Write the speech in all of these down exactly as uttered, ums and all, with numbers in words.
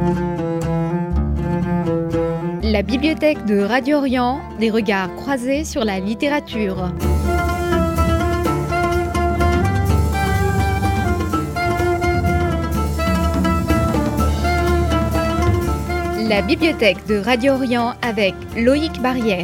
La bibliothèque de Radio Orient, des regards croisés sur la littérature. La bibliothèque de Radio Orient avec Loïc Barrière.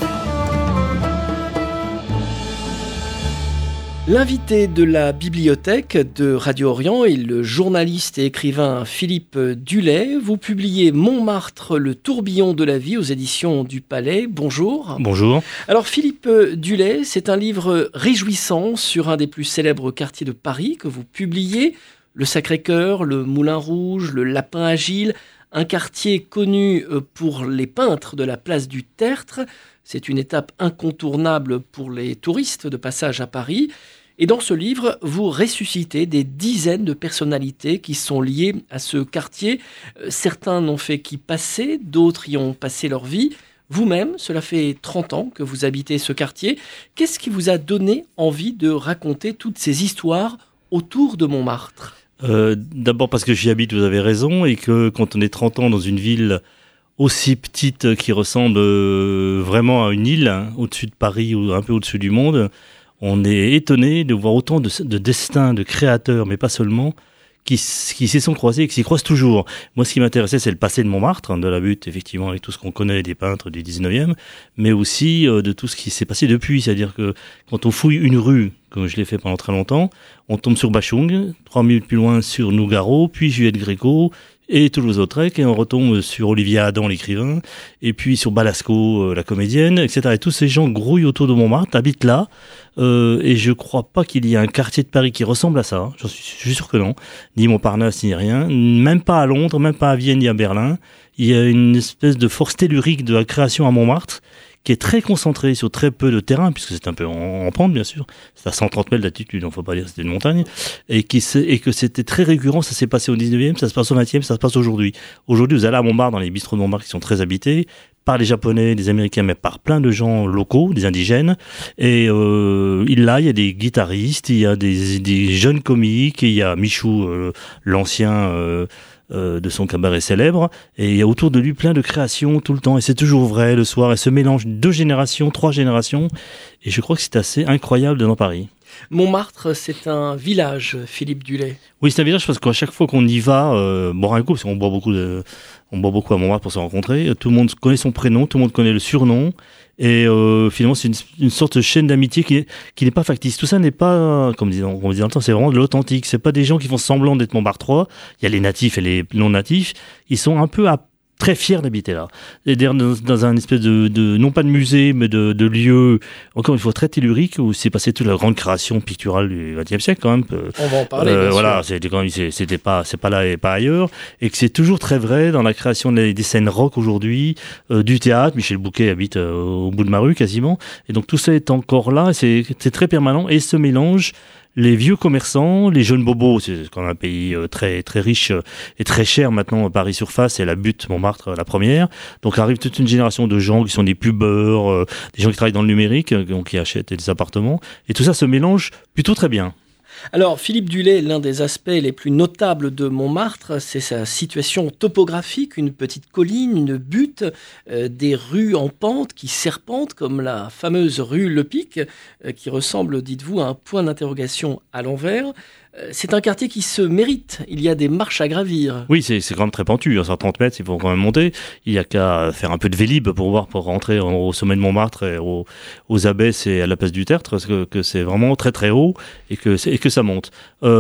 L'invité de la bibliothèque de Radio Orient est le journaliste et écrivain Philippe Dulay. Vous publiez Montmartre, le tourbillon de la vie aux éditions du Palais. Bonjour. Bonjour. Alors Philippe Dulay, c'est un livre réjouissant sur un des plus célèbres quartiers de Paris que vous publiez. Le Sacré-Cœur, le Moulin Rouge, le Lapin Agile, un quartier connu pour les peintres de la place du Tertre. C'est une étape incontournable pour les touristes de passage à Paris. Et dans ce livre, vous ressuscitez des dizaines de personnalités qui sont liées à ce quartier. Certains n'ont fait qu'y passer, d'autres y ont passé leur vie. Vous-même, cela fait trente ans que vous habitez ce quartier. Qu'est-ce qui vous a donné envie de raconter toutes ces histoires autour de Montmartre ? euh, D'abord parce que j'y habite, vous avez raison, et que quand on est trente ans dans une ville aussi petite qui ressemble euh, vraiment à une île, hein, au-dessus de Paris ou un peu au-dessus du monde, on est étonné de voir autant de, de destins, de créateurs, mais pas seulement, qui, qui s'y sont croisés et qui s'y croisent toujours. Moi, ce qui m'intéressait, c'est le passé de Montmartre, hein, de la butte, effectivement, avec tout ce qu'on connaît des peintres du dix-neuvième, mais aussi euh, de tout ce qui s'est passé depuis. C'est-à-dire que quand on fouille une rue, comme je l'ai fait pendant très longtemps, on tombe sur Bachung, trois minutes plus loin sur Nougaro, puis Juliette Gréco, et Toulouse-Lautrec, et on retombe sur Olivier Adam, l'écrivain, et puis sur Balasco, euh, la comédienne, et cetera. Et tous ces gens grouillent autour de Montmartre, habitent là, euh, et je crois pas qu'il y ait un quartier de Paris qui ressemble à ça, je suis, je suis sûr que non, ni Montparnasse, ni rien, même pas à Londres, même pas à Vienne, ni à Berlin. Il y a une espèce de force tellurique de la création à Montmartre, qui est très concentré sur très peu de terrain, puisque c'est un peu en, en pente, bien sûr. C'est à cent trente mètres d'altitude, il ne faut pas dire que c'était une montagne. Et, qui, et que c'était très récurrent, ça s'est passé au dix-neuvième, ça se passe au vingtième, ça se passe aujourd'hui. Aujourd'hui, vous allez à Montmartre, dans les bistrots de Montmartre qui sont très habités, par les Japonais, des Américains, mais par plein de gens locaux, des indigènes. Et euh, là, il y a des guitaristes, il y a des, des jeunes comiques, il y a Michou, euh, l'ancien... Euh, Euh, de son cabaret célèbre, et il y a autour de lui plein de créations tout le temps, et c'est toujours vrai le soir, et se mélange deux générations, trois générations, et je crois que c'est assez incroyable dans Paris. Montmartre, c'est un village, Philippe Dulay. Oui, c'est un village parce qu'à chaque fois qu'on y va, euh, boire un coup, parce qu'on boit beaucoup de, on boit beaucoup à Montmartre pour se rencontrer, tout le monde connaît son prénom, tout le monde connaît le surnom, et euh, finalement c'est une, une sorte de chaîne d'amitié qui, qui n'est pas factice. Tout ça n'est pas, comme disait, on disait dans le temps, c'est vraiment de l'authentique. C'est pas des gens qui font semblant d'être Montmartrois. Il y a les natifs et les non natifs. Ils sont un peu à très fier d'habiter là. Et dans, dans un espèce de, de, non pas de musée, mais de, de lieu, encore une fois, très tellurique, où s'est passé toute la grande création picturale du vingtième siècle, quand même. On va en parler, euh, bien voilà, sûr. c'était quand même, c'était pas, c'est pas là et pas ailleurs. Et que c'est toujours très vrai dans la création des, des scènes rock aujourd'hui, euh, du théâtre. Michel Bouquet habite euh, au bout de ma rue, quasiment. Et donc, tout ça est encore là, c'est, c'est très permanent, et ce mélange, les vieux commerçants, les jeunes bobos, c'est quand même un pays très très riche et très cher maintenant. Paris Surface, c'est la butte, Montmartre la première. Donc arrive toute une génération de gens qui sont des pubeurs, euh, des gens qui travaillent dans le numérique, donc qui achètent des appartements. Et tout ça se mélange plutôt très bien. Alors, Philippe Dulay, l'un des aspects les plus notables de Montmartre, c'est sa situation topographique, une petite colline, une butte, euh, des rues en pente qui serpentent, comme la fameuse rue Le Pic, euh, qui ressemble, dites-vous, à un point d'interrogation à l'envers. Euh, c'est un quartier qui se mérite, il y a des marches à gravir. Oui, c'est, c'est quand même très pentu, à cent trente mètres, il faut quand même monter. Il y a qu'à faire un peu de vélib pour voir, pour rentrer au sommet de Montmartre, et aux, aux Abbesses et à la place du Tertre, parce que, que c'est vraiment très très haut et que, et que ça monte.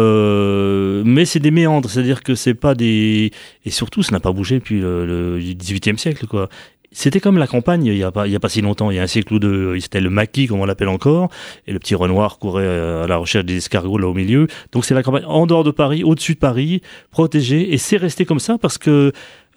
Euh, mais c'est des méandres, c'est-à-dire que c'est pas des... Et surtout, ça n'a pas bougé depuis le, le dix-huitième siècle, quoi. C'était comme la campagne il y a pas il y a pas si longtemps, il y a un siècle ou deux, c'était le maquis comme on l'appelle encore, et le petit Renoir courait à la recherche des escargots là au milieu. Donc c'est la campagne en dehors de Paris, au-dessus de Paris, protégée, et c'est resté comme ça parce que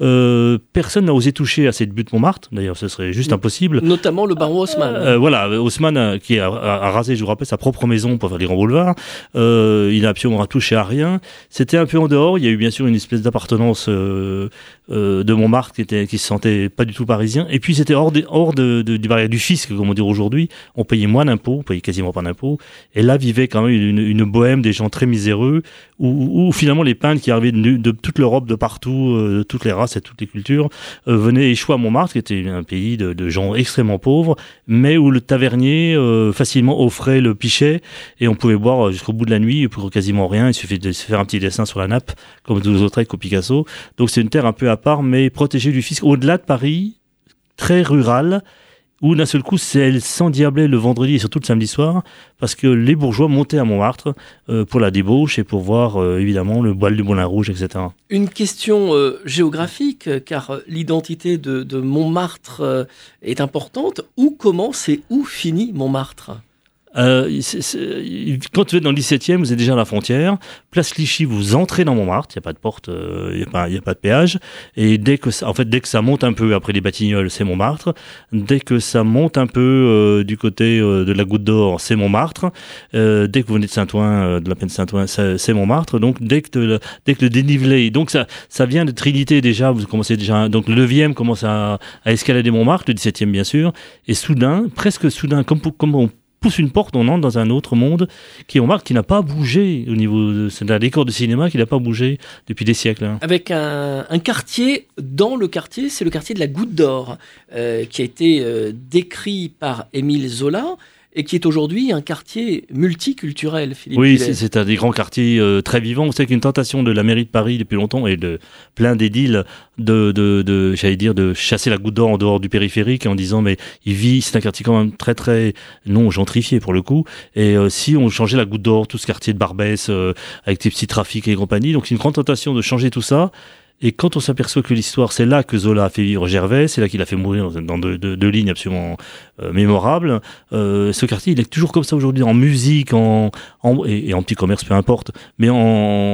Euh, personne n'a osé toucher à cette butte Montmartre. D'ailleurs, ce serait juste impossible. Notamment le baron Haussmann. Euh, voilà, Haussmann euh, qui a, a, a rasé, je vous rappelle, sa propre maison pour faire les grands boulevards. Euh, il n'a absolument touché à rien. C'était un peu en dehors. Il y a eu bien sûr une espèce d'appartenance euh, euh, de Montmartre qui était, qui se sentait pas du tout parisien. Et puis c'était hors, de, hors de, de, du barrière du fisc, comme on dit aujourd'hui. On payait moins d'impôts, on payait quasiment pas d'impôts. Et là vivait quand même une, une bohème des gens très miséreux, où, où finalement les peintres qui arrivaient de, de toute l'Europe, de partout, euh, de toutes les races et toutes les cultures, euh, venaient échouer à Montmartre, qui était un pays de, de gens extrêmement pauvres, mais où le tavernier euh, facilement offrait le pichet et on pouvait boire jusqu'au bout de la nuit pour quasiment rien. Il suffit de se faire un petit dessin sur la nappe, comme tous les autres avec au Picasso. Donc c'est une terre un peu à part, mais protégée du fisc, au-delà de Paris, très rurale, où d'un seul coup, elle s'endiablait le vendredi et surtout le samedi soir, parce que les bourgeois montaient à Montmartre euh, pour la débauche et pour voir euh, évidemment le bal du Moulin Rouge, et cetera. Une question euh, géographique, car l'identité de, de Montmartre euh, est importante. Où commence et où finit Montmartre ? Euh, c'est, c'est, quand vous êtes dans le dix-septième, vous êtes déjà à la frontière. Place Clichy, vous entrez dans Montmartre. Il n'y a pas de porte, il euh, n'y a pas, il y a pas de péage. Et dès que ça, en fait, dès que ça monte un peu après les Batignolles, c'est Montmartre. Dès que ça monte un peu euh, du côté euh, de la Goutte d'Or, c'est Montmartre. Euh, dès que vous venez de Saint-Ouen, euh, de la plaine de Saint-Ouen, c'est, c'est Montmartre. Donc dès que le, dès que le dénivelé, donc ça, ça vient de Trinité déjà. Vous commencez déjà. Donc le neuvième commence à, à escalader Montmartre, le dix-septième bien sûr. Et soudain, presque soudain, comme comme on pousse une porte, on entre dans un autre monde qui est Montmartre, qui n'a pas bougé au niveau de, c'est un décor de cinéma qui n'a pas bougé depuis des siècles. Hein. Avec un, un quartier, dans le quartier, c'est le quartier de la Goutte d'Or, euh, qui a été euh, décrit par Émile Zola, et qui est aujourd'hui un quartier multiculturel, Philippe Oui, Dulay. c'est, c'est un des grands quartiers euh, très vivants. Vous savez qu'une tentation de la mairie de Paris depuis longtemps et de plein d'édiles de, de, de, j'allais dire, de chasser la Goutte d'Or en dehors du périphérique en disant mais il vit, c'est un quartier quand même très très non gentrifié pour le coup. Et euh, si on changeait la Goutte d'Or, tout ce quartier de Barbès euh, avec des petits trafics et compagnie, donc c'est une grande tentation de changer tout ça. Et quand on s'aperçoit que l'histoire, c'est là que Zola a fait vivre Gervais, c'est là qu'il a fait mourir dans deux, deux, deux lignes absolument euh, mémorables, euh, ce quartier, il est toujours comme ça aujourd'hui, en musique, en, en et, et en petit commerce, peu importe, mais en,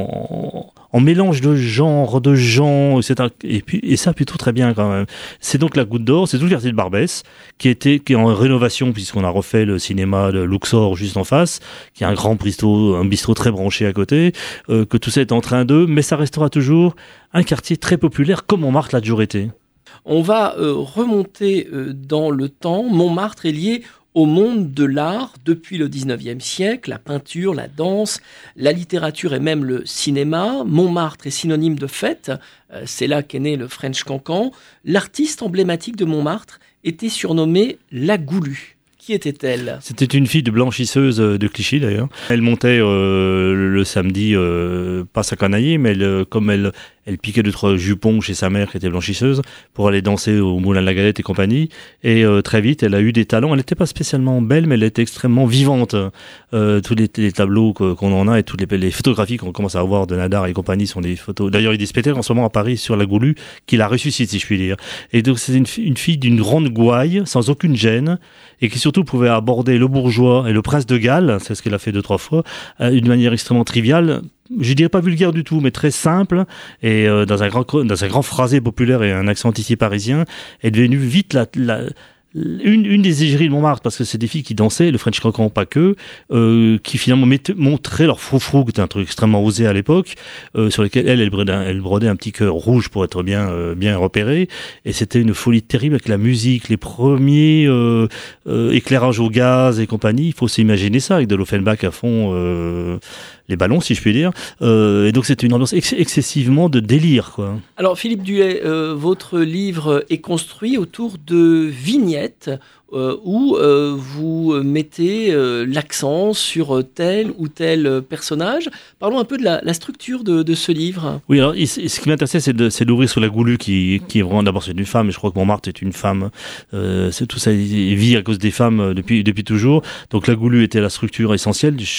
en, en mélange de genres, de gens, et cetera. Et puis et ça plutôt très bien quand même. C'est donc la Goutte d'Or, c'est tout le quartier de Barbès qui était qui est en rénovation puisqu'on a refait le cinéma de Luxor juste en face, qui a un grand bistrot, un bistrot très branché à côté, euh, que tout ça est en train de, mais ça restera toujours un quartier très populaire comme Montmartre l'a toujours été. On va euh, remonter euh, dans le temps. Montmartre est lié au monde de l'art depuis le dix-neuvième siècle, la peinture, la danse, la littérature et même le cinéma. Montmartre est synonyme de fête, euh, c'est là qu'est né le French Cancan. L'artiste emblématique de Montmartre était surnommée La Goulue. Qui était-elle ? C'était une fille de blanchisseuse de Clichy d'ailleurs. Elle montait euh, le samedi, euh, pas sa canaille, mais elle, comme elle, elle piquait deux trois jupons chez sa mère qui était blanchisseuse pour aller danser au Moulin de la Galette et compagnie. Et euh, très vite, elle a eu des talents. Elle n'était pas spécialement belle, mais elle était extrêmement vivante. Euh, tous les, les tableaux que, qu'on en a et toutes les, les photographies qu'on commence à avoir de Nadar et compagnie sont des photos. D'ailleurs, il y a des spectacles en ce moment à Paris sur La Goulue qui la ressuscite, si je puis dire. Et donc, c'est une, une fille d'une grande gouaille, sans aucune gêne, et qui surtout pouvait aborder le bourgeois et le prince de Galles, c'est ce qu'elle a fait deux, trois fois, euh, d'une manière extrêmement triviale. Je dirais pas vulgaire du tout, mais très simple, et euh, dans un grand dans un grand phrasé populaire et un accent ici parisien, est devenue vite la, la Une, une des égéries de Montmartre, parce que c'est des filles qui dansaient, le French Cancan pas que, euh, qui finalement mettaient, montraient leur froufrou, qui était un truc extrêmement osé à l'époque, euh, sur lequel elle, elle brodait, un, elle brodait un petit cœur rouge pour être bien, euh, bien repéré, et c'était une folie terrible avec la musique, les premiers euh, euh, éclairages au gaz et compagnie. Il faut s'imaginer ça avec de l'Offenbach à fond. Euh, les ballons, si je puis dire. Euh, et donc, c'était une ambiance ex- excessivement de délire, quoi. Alors, Philippe Dulay, euh, votre livre est construit autour de vignettes euh, où euh, vous mettez euh, l'accent sur tel ou tel personnage. Parlons un peu de la, la structure de, de ce livre. Oui, alors, il, ce qui m'intéressait, c'est, de, c'est d'ouvrir sur la Goulue, qui, qui est vraiment, d'abord, c'est une femme, et je crois que Montmartre est une femme. Euh, c'est tout ça, il vit à cause des femmes depuis, depuis toujours. Donc, la Goulue était la structure essentielle.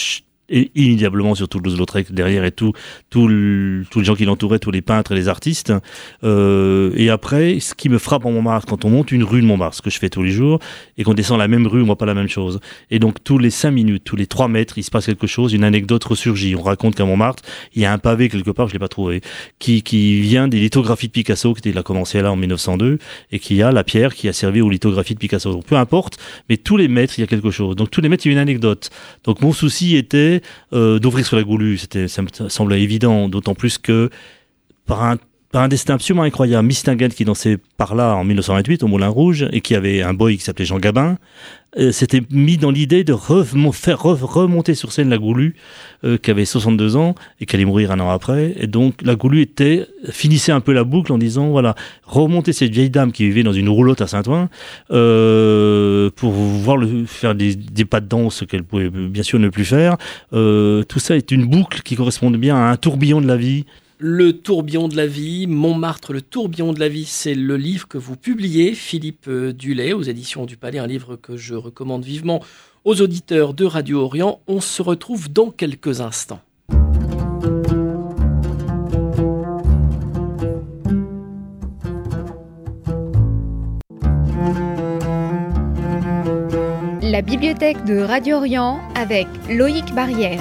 et immédiatement sur Toulouse-Lautrec derrière et tout, tout le, tous les gens qui l'entouraient, tous les peintres et les artistes. Euh, et après, ce qui me frappe en Montmartre, quand on monte une rue de Montmartre, ce que je fais tous les jours, et qu'on descend la même rue, on voit pas la même chose. Et donc tous les cinq minutes, tous les trois mètres, il se passe quelque chose, une anecdote ressurgit. On raconte qu'à Montmartre, il y a un pavé quelque part, je l'ai pas trouvé, qui, qui vient des lithographies de Picasso, qui il a commencé là en mille neuf cent deux, et qui a la pierre qui a servi aux lithographies de Picasso. Donc peu importe, mais tous les mètres, il y a quelque chose. Donc tous les mètres, il y a une anecdote. Donc mon souci était euh, d'ouvrir sur la Goulue. C'était, ça me semblait évident, d'autant plus que par un, par un destin absolument incroyable, Mistinguett qui dansait par là en mille neuf cent vingt-huit au Moulin Rouge et qui avait un boy qui s'appelait Jean Gabin, euh, s'était mis dans l'idée de remon- faire re- remonter sur scène la Goulue, euh, qui avait soixante-deux ans et qui allait mourir un an après. Et donc la Goulue était finissait un peu la boucle en disant voilà, remonter cette vieille dame qui vivait dans une roulotte à Saint-Ouen euh, pour voir le, faire des, des pas de danse qu'elle pouvait bien sûr ne plus faire. Euh, tout ça est une boucle qui correspond bien à un tourbillon de la vie. Le tourbillon de la vie, Montmartre, le tourbillon de la vie, c'est le livre que vous publiez, Philippe Dulay, aux éditions du Palais, un livre que je recommande vivement aux auditeurs de Radio Orient. On se retrouve dans quelques instants. La bibliothèque de Radio Orient avec Loïc Barrière.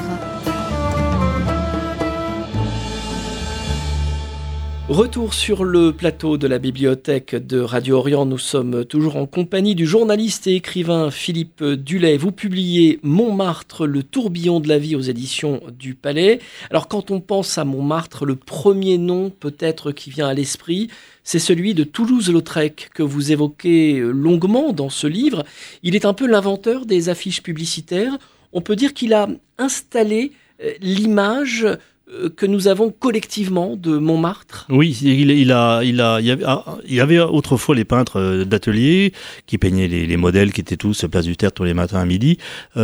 Retour sur le plateau de la bibliothèque de Radio Orient. Nous sommes toujours en compagnie du journaliste et écrivain Philippe Dulay. Vous publiez Montmartre, le tourbillon de la vie aux éditions du Palais. Alors quand on pense à Montmartre, le premier nom peut-être qui vient à l'esprit, c'est celui de Toulouse-Lautrec que vous évoquez longuement dans ce livre. Il est un peu l'inventeur des affiches publicitaires. On peut dire qu'il a installé l'image que nous avons collectivement de Montmartre. Oui, il, il a, il a, il y avait, il y avait autrefois les peintres d'atelier qui peignaient les, les modèles qui étaient tous place du Tertre tous les matins à midi.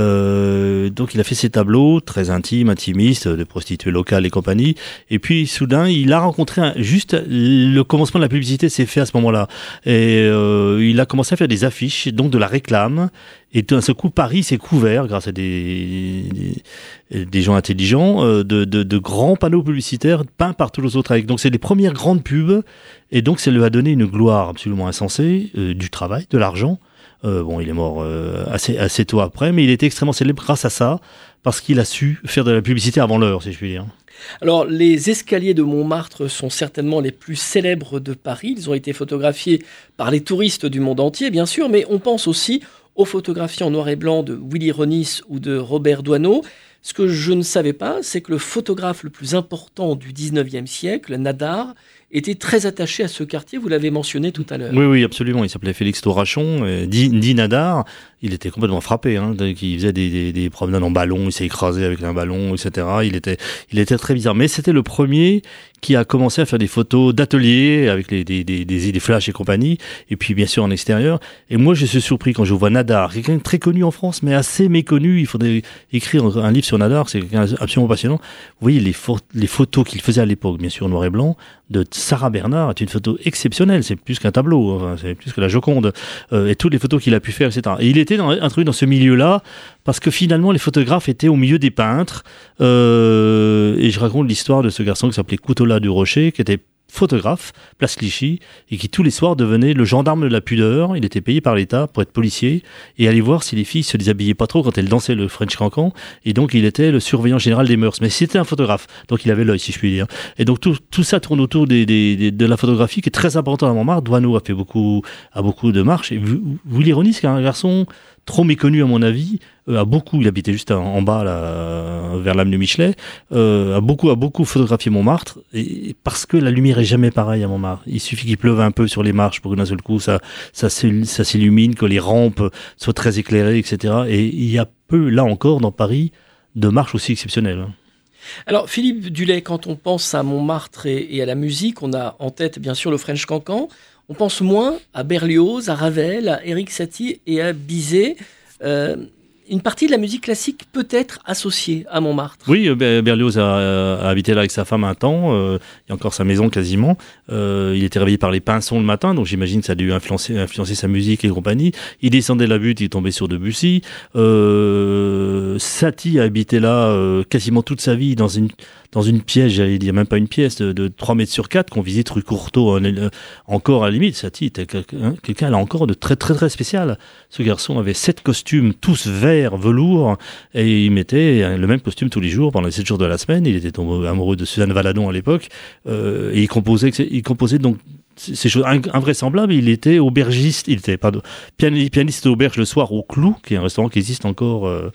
Euh, donc il a fait ces tableaux très intimes, intimistes, de prostituées locales et compagnie. Et puis soudain, il a rencontré un, juste le commencement de la publicité s'est fait à ce moment-là. Et euh, il a commencé à faire des affiches, donc de la réclame. Et d'un seul coup, Paris s'est couvert, grâce à des, des, des gens intelligents, euh, de, de, de grands panneaux publicitaires peints par Toulouse-Lautrec. Donc c'est les premières grandes pubs, et donc ça lui a donné une gloire absolument insensée, euh, du travail, de l'argent. Euh, bon, il est mort euh, assez, assez tôt après, mais il était extrêmement célèbre grâce à ça, parce qu'il a su faire de la publicité avant l'heure, si je puis dire. Alors, les escaliers de Montmartre sont certainement les plus célèbres de Paris. Ils ont été photographiés par les touristes du monde entier, bien sûr, mais on pense aussi aux photographies en noir et blanc de Willy Ronis ou de Robert Doisneau. Ce que je ne savais pas, c'est que le photographe le plus important du dix-neuvième siècle, Nadar, était très attaché à ce quartier, vous l'avez mentionné tout à l'heure. Oui, oui, absolument. Il s'appelait Félix Taurachon, dit, dit Nadar. Il était complètement frappé, hein, il faisait des, des, des promenades en ballon, il s'est écrasé avec un ballon, et cetera. Il était, il était très bizarre. Mais c'était le premier qui a commencé à faire des photos d'atelier avec les, des, des, des, des flashs et compagnie, et puis bien sûr en extérieur. Et moi, je suis surpris quand je vois Nadar, quelqu'un très connu en France, mais assez méconnu. Il faudrait écrire un livre sur Nadar, c'est quelqu'un absolument passionnant. Vous voyez les, fo- les photos qu'il faisait à l'époque, bien sûr noir et blanc, de Sarah Bernard, est une photo exceptionnelle. C'est plus qu'un tableau, enfin, c'est plus que la Joconde. Euh, et toutes les photos qu'il a pu faire, et cetera. Et il était dans, introduit dans ce milieu-là, parce que finalement, les photographes étaient au milieu des peintres. Euh, et je raconte l'histoire de ce garçon qui s'appelait Coutola du Rocher, qui était photographe, place Clichy, et qui tous les soirs devenait le gendarme de la pudeur. Il était payé par l'État pour être policier et aller voir si les filles se déshabillaient pas trop quand elles dansaient le French Cancan. Et donc il était le surveillant général des mœurs. Mais c'était un photographe, donc il avait l'œil, si je puis dire. Et donc tout, tout ça tourne autour des, des, des, de la photographie qui est très importante à Montmartre. Doisneau a fait beaucoup, a beaucoup de marches. Et Willy Ronis, qui est un garçon trop méconnu à mon avis, euh, a beaucoup, il habitait juste en, en bas là, vers l'avenue Michelet, euh, a beaucoup, a beaucoup photographié Montmartre, et, parce que la lumière est jamais pareille à Montmartre. Il suffit qu'il pleuve un peu sur les marches pour que d'un seul coup ça, ça, ça s'illumine, que les rampes soient très éclairées, et cetera. Et il y a peu, là encore, dans Paris, de marches aussi exceptionnelles. Alors Philippe Dulay, quand on pense à Montmartre et, et à la musique, on a en tête bien sûr le French Cancan. On pense moins à Berlioz, à Ravel, à Erik Satie et à Bizet. Euh, une partie de la musique classique peut être associée à Montmartre. Oui, Berlioz a, a habité là avec sa femme un temps, euh, il y a encore sa maison quasiment. Euh, il était réveillé par les pinsons le matin, donc j'imagine que ça a dû influencer, influencer sa musique et compagnie. Il descendait la butte, il tombait sur Debussy. Euh, Satie a habité là euh, quasiment toute sa vie dans une dans une pièce, j'allais dire même pas une pièce, de, de trois mètres sur quatre qu'on visite rue Courtauld, euh, encore à la limite. Satie était quelqu'un, quelqu'un là encore de très très très spécial. Ce garçon avait sept costumes, tous verts, velours, et il mettait le même costume tous les jours pendant les sept jours de la semaine. Il était tombé amoureux de Suzanne Valadon à l'époque, euh, et il composait, il composait donc ces choses invraisemblables. Il était aubergiste, il était pardon, pianiste d'auberge le soir au Clou, qui est un restaurant qui existe encore euh,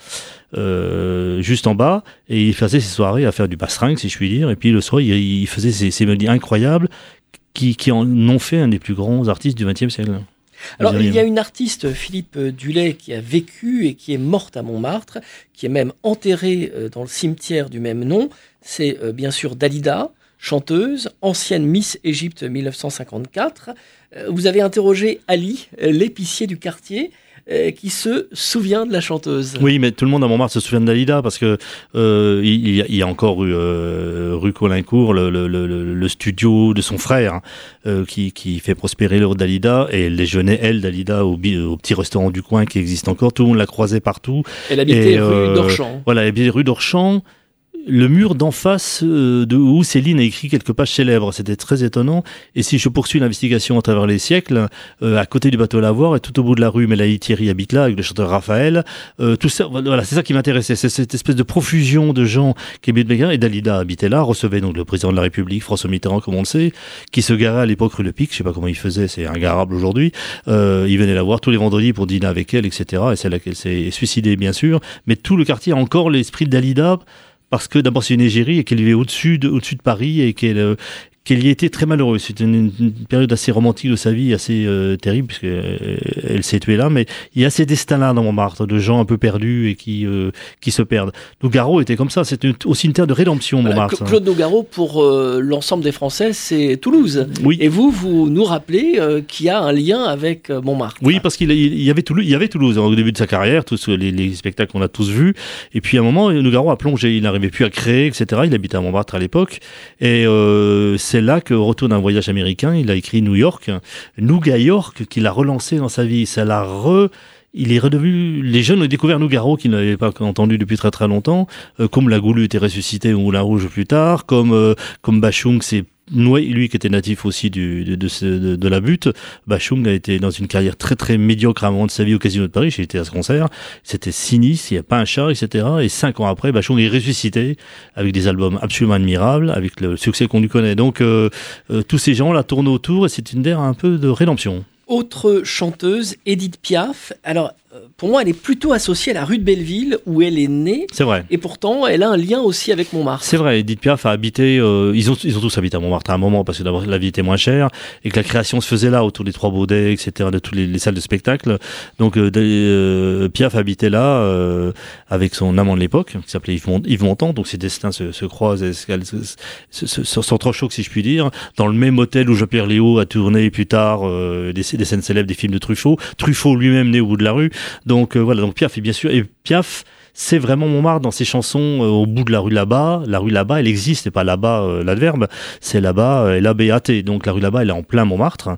euh, juste en bas, et il faisait ses soirées à faire du bastringue, si je puis dire, et puis le soir il, il faisait ces, ces mélodies incroyables qui, qui en ont fait un des plus grands artistes du vingtième siècle. Alors, il y a une artiste, Philippe Dulay, qui a vécu et qui est morte à Montmartre, qui est même enterrée dans le cimetière du même nom. C'est bien sûr Dalida, chanteuse, ancienne Miss Égypte mille neuf cent cinquante-quatre. Vous avez interrogé Ali, l'épicier du quartier, qui se souvient de la chanteuse. Oui, mais tout le monde à Montmartre se souvient de Dalida parce que euh, il, y a, il y a encore rue, euh, rue Colincourt le, le, le, le studio de son frère euh, qui, qui fait prospérer le Dalida, et elle déjeunait, elle, Dalida, au, au petit restaurant du coin qui existe encore. Tout le monde la croisait partout. Elle habitait et, rue euh, d'Orchamps. Voilà, elle habitait rue d'Orchamps. Le mur d'en face euh, de où Céline a écrit quelques pages célèbres, c'était très étonnant. Et si je poursuis l'investigation à travers les siècles, euh, à côté du bateau Lavoir et tout au bout de la rue, Mélanie Thierry habite là avec le chanteur Raphaël. Euh, tout ça, voilà, c'est ça qui m'intéressait, c'est cette espèce de profusion de gens qui habitent Béguin. Et Dalida habitait là, recevait donc le président de la République, François Mitterrand, comme on le sait, qui se garait à l'époque rue Le Pic. Je sais pas comment il faisait, c'est ingarable aujourd'hui. Euh, il venait la voir tous les vendredis pour dîner avec elle, et cetera. Et c'est là qu'elle s'est suicidée, bien sûr. Mais tout le quartier a encore l'esprit de Dalida. Parce que d'abord c'est une égérie et qu'elle vivait au-dessus de, au-dessus de Paris et qu'elle, euh, qu'elle y était très malheureuse. C'était une, une période assez romantique de sa vie, assez euh, terrible, puisqu'elle elle s'est tuée là. Mais il y a ces destins-là dans Montmartre, de gens un peu perdus et qui, euh, qui se perdent. Nougaro était comme ça, c'était aussi une terre de rédemption, Montmartre. Voilà, Claude Nougaro, pour euh, l'ensemble des Français, c'est Toulouse. Oui. Et vous, vous nous rappelez euh, qu'il y a un lien avec euh, Montmartre. Oui, parce qu'il il y avait Toulouse, il y avait Toulouse au début de sa carrière, tous les, les spectacles qu'on a tous vus. Et puis à un moment, Nougaro a plongé, il n'arrivait plus à créer, et cetera. Il habitait à Montmartre à l'époque. Et euh, c'est là que, au retour d'un voyage américain, il a écrit New York, Nougat York, qu'il a relancé dans sa vie. Ça l'a re... Il est redevenu, les jeunes ont découvert Nougaro qu'ils n'avaient pas entendu depuis très très longtemps, euh, comme la Goulue était ressuscité au Moulin Rouge plus tard, comme euh, comme Bachung s'est noué, lui qui était natif aussi du, de, de, de, de la butte. Bachung a été dans une carrière très très médiocre à un moment de sa vie au Casino de Paris. J'ai été à ce concert, c'était sinistre, il n'y a pas un chat, et cetera. Et cinq ans après, Bachung est ressuscité avec des albums absolument admirables, avec le succès qu'on lui connaît. Donc euh, euh, tous ces gens là tournent autour et c'est une ère un peu de rédemption. Autre chanteuse, Édith Piaf. Alors, pour moi, elle est plutôt associée à la rue de Belleville, où elle est née. C'est vrai. Et pourtant, elle a un lien aussi avec Montmartre. C'est vrai, Édith Piaf a habité... Euh, ils, ont, ils ont tous habité à Montmartre à un moment, parce que d'abord, la vie était moins chère, et que la création se faisait là, autour des Trois Baudets, et cetera, de toutes les, les salles de spectacle. Donc, euh, euh, Piaf habitait là, euh, avec son amant de l'époque, qui s'appelait Yves, Mont- Yves Montand. Donc, ses destins se, se croisent, et se, se, se, se, s'entrechoquent, si je puis dire. Dans le même hôtel où Jean-Pierre Léaud a tourné plus tard euh, des, des scènes célèbres des films de Truffaut. Truffaut lui-même né au bout de la rue. Donc, euh, voilà. Donc Piaf, et bien sûr, et Piaf, c'est vraiment Montmartre dans ses chansons euh, au bout de la rue là-bas. La rue là-bas, elle existe, c'est pas là-bas euh, l'adverbe, c'est là-bas, euh, L A B A T. Donc la rue là-bas, elle est en plein Montmartre,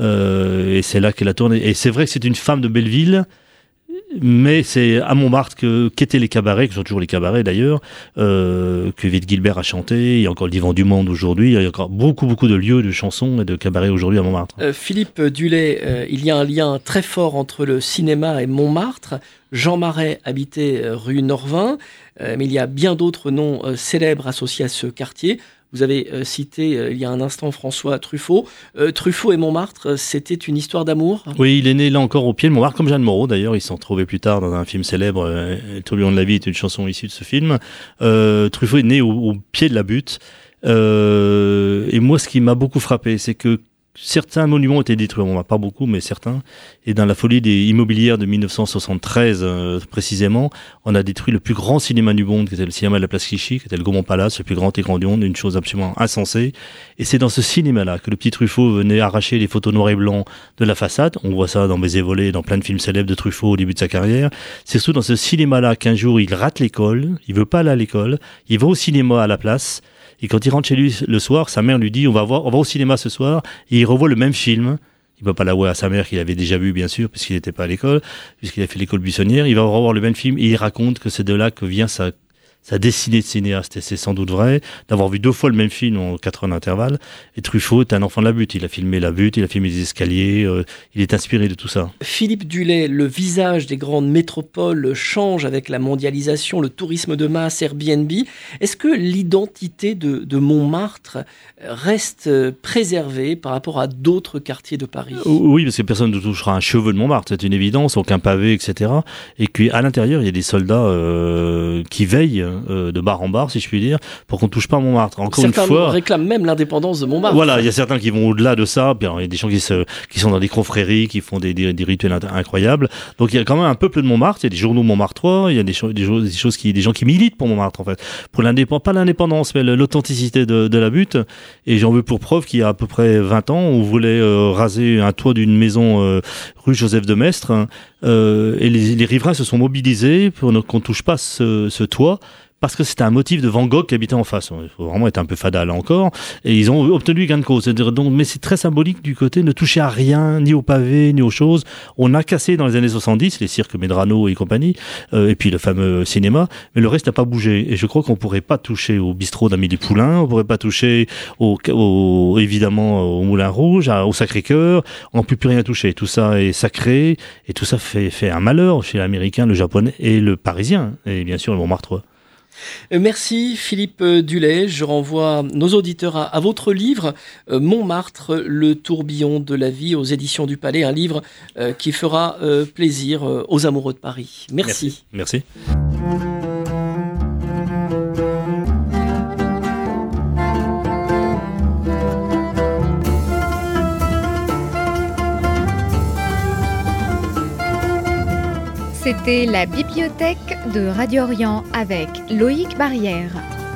euh, et c'est là qu'elle a tourné. Et c'est vrai que c'est une femme de Belleville, mais c'est à Montmartre que qu'étaient les cabarets, que sont toujours les cabarets d'ailleurs, euh, que Vite Gilbert a chanté. Il y a encore le Divan du Monde aujourd'hui. Il y a encore beaucoup beaucoup de lieux de chansons et de cabarets aujourd'hui à Montmartre. Euh, Philippe Dulay, euh, il y a un lien très fort entre le cinéma et Montmartre. Jean Marais habitait euh, rue Norvin, euh, mais il y a bien d'autres noms euh, célèbres associés à ce quartier. Vous avez euh, cité euh, il y a un instant François Truffaut. Euh, Truffaut et Montmartre, euh, c'était une histoire d'amour. Oui, il est né là encore au pied de Montmartre, comme Jeanne Moreau d'ailleurs. Ils se sont retrouvés plus tard dans un film célèbre, euh, Tout le long de la vie est une chanson issue de ce film. Euh, Truffaut est né au, au pied de la butte. Euh, et moi, ce qui m'a beaucoup frappé, c'est que certains monuments ont été détruits, bon, pas beaucoup, mais certains. Et dans la folie des immobilières de dix-neuf cent soixante-treize, euh, précisément, on a détruit le plus grand cinéma du monde, qui était le cinéma de la Place Clichy, qui était le Gaumont Palace, le plus grand écran du monde, une chose absolument insensée. Et c'est dans ce cinéma-là que le petit Truffaut venait arracher les photos noir et blanc de la façade. On voit ça dans Baiser volé, dans plein de films célèbres de Truffaut au début de sa carrière. C'est surtout dans ce cinéma-là qu'un jour il rate l'école, il veut pas aller à l'école, il va au cinéma à la place. Et quand il rentre chez lui le soir, sa mère lui dit on va voir, on va au cinéma ce soir, et il revoit le même film. Il ne peut pas l'avouer à sa mère qu'il avait déjà vu, bien sûr, puisqu'il n'était pas à l'école, puisqu'il a fait l'école buissonnière. Il va revoir le même film et il raconte que c'est de là que vient sa, sa destinée de cinéaste. Et c'est sans doute vrai d'avoir vu deux fois le même film en quatre heures d'intervalle. Et Truffaut est un enfant de la butte. Il a filmé la butte, il a filmé les escaliers, euh, il est inspiré de tout ça. Philippe Dulay, le visage des grandes métropoles change avec la mondialisation, le tourisme de masse, Airbnb. Est-ce que l'identité de, de Montmartre reste préservée par rapport à d'autres quartiers de Paris ? Oui, parce que personne ne touchera un cheveu de Montmartre, c'est une évidence, aucun pavé, et cetera. Et qu'à l'intérieur, il y a des soldats euh, qui veillent euh, de bar en bar, si je puis dire, pour qu'on ne touche pas à Montmartre. Encore certains une fois, réclament même l'indépendance de Montmartre. Voilà, il y a certains qui vont au-delà de ça. Puis alors, il y a des gens qui, se, qui sont dans des confréries, qui font des, des, des rituels incroyables. Donc il y a quand même un peuple de Montmartre. Il y a des journaux montmartrois. Il y a des, cho- des, choses, des choses qui, des gens qui militent pour Montmartre en fait, pour l'indépendance, pas l'indépendance, mais l'authenticité de, de la butte. Et j'en veux pour preuve qu'il y a à peu près vingt ans, on voulait euh, raser un toit d'une maison euh, rue Joseph de Maistre, hein, euh, et les, les riverains se sont mobilisés pour ne, qu'on touche pas ce, ce toit. Parce que c'était un motif de Van Gogh qui habitait en face. Il faut vraiment être un peu fada là encore. Et ils ont obtenu gain de cause. Donc, mais c'est très symbolique du côté ne toucher à rien, ni au pavé, ni aux choses. On a cassé dans les années soixante-dix les cirques Medrano et compagnie, euh, et puis le fameux cinéma, mais le reste n'a pas bougé. Et je crois qu'on pourrait pas toucher au bistrot d'Amélie Poulain, on pourrait pas toucher au, au évidemment au Moulin Rouge, à, au Sacré-Cœur. On ne peut plus rien toucher. Tout ça est sacré, et tout ça fait, fait un malheur chez l'Américain, le Japonais et le Parisien, et bien sûr le Montmartrois. Merci Philippe Dulay. Je renvoie nos auditeurs à, à votre livre euh, Montmartre, le tourbillon de la vie aux éditions du Palais, un livre euh, qui fera euh, plaisir euh, aux amoureux de Paris. Merci. Merci. Merci. C'était la bibliothèque de Radio Orient avec Loïc Barrière.